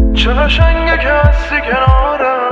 چه قشنگه که هستی کنارم.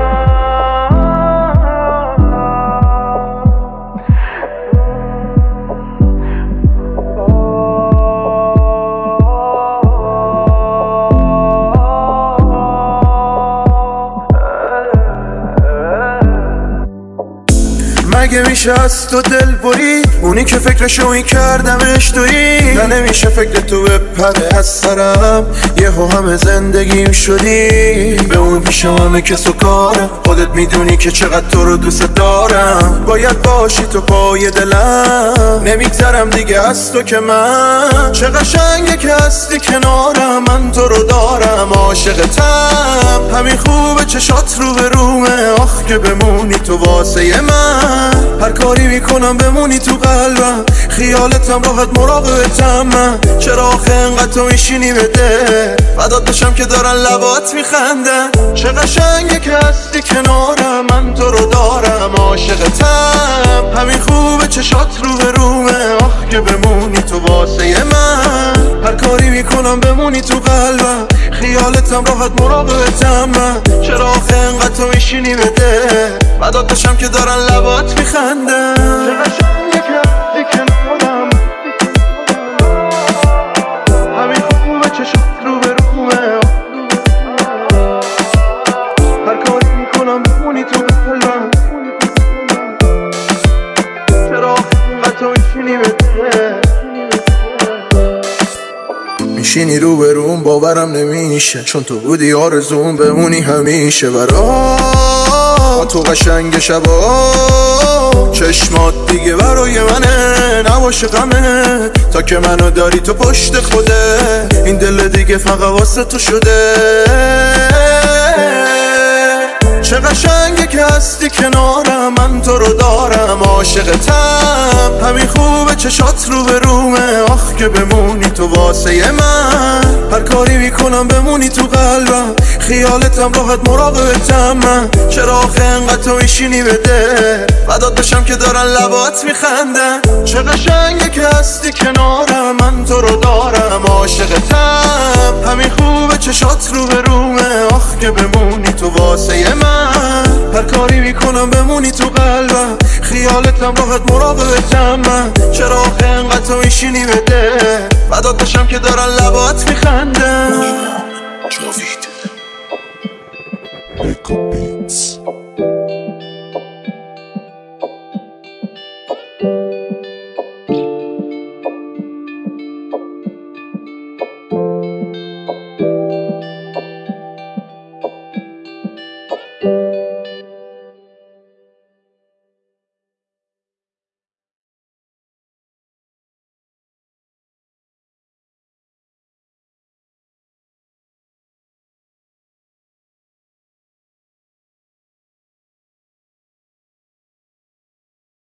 مگه میشه از تو دل بری؟ اونی که فکرشو این کردمش تویی. نه نمیشه فکر تو بپره از سرم، یهو همه زندگیم شدی. به اون پیشم همه کس و کارم، خودت میدونی که چقدر تو رو دوست دارم. باید باشی تو پای دلم، نمیگذرم دیگه از تو که من. چه قشنگه که هستی کنارم، من تو رو دارم عاشقتم. همین خوبه چشات رو به رومه، آخ که بمونی تو واسه من. هر کاری میکنم بمونی تو قلبم، خیالتم راحت مراقبتم من. چرا آخه انقدر تو میشینی بده، فدات بشم که دارن لبات میخندن. چه قشنگه که هستی کنارم، من تو رو دارم عاشقتم. همین خوبه چشات رو به رومه، آخ که بمونی تو واسه من. هر کاری میکنم بمونی تو قلبم، خیالتم راحت مراقبتم من. چرا آخه انقدر تو میشینی بده، فدات بشم که دارن لبات میخندن. چه قشنگه که هستی کنارم، همین خوبه چشات رو به رومه. هر کاری میکنم بمونی تو قلبم، چرا آخه تو میشینی بده. میشینی رو به روم باورم نمیشه، چون تو بودی آرزوم بمونی همیشه. برا تو قشنگ شبا چشمات دیگه برای منه، نباشه غمه تا که منو داری تو پشت خوده. این دل دیگه فقط واسه تو شده. چه قشنگه که هستی کنارم، من تو رو دارم عاشقتم. همین خوبه چشات رو به رومه، آخ که بمونی تو واسه من. هر کاری میکنم بمونی تو قلبم، خیالتم راحت مراقبتم من. چرا آخه انقدر تو میشینی بده، فدات بشم که دارن لبات میخندن. چه قشنگه که هستی کنارم، من تو رو دارم عاشقتم. همین خوبه چشات رو به رومه، آخ که بمونی تو واسه من. هر کاری میکنم بمونی تو قلبم، خیالتم راحت مراقبتم من. چرا آخه انقدر تو میشینی بده، فدات بشم که دارن لبات میخندن. جاوید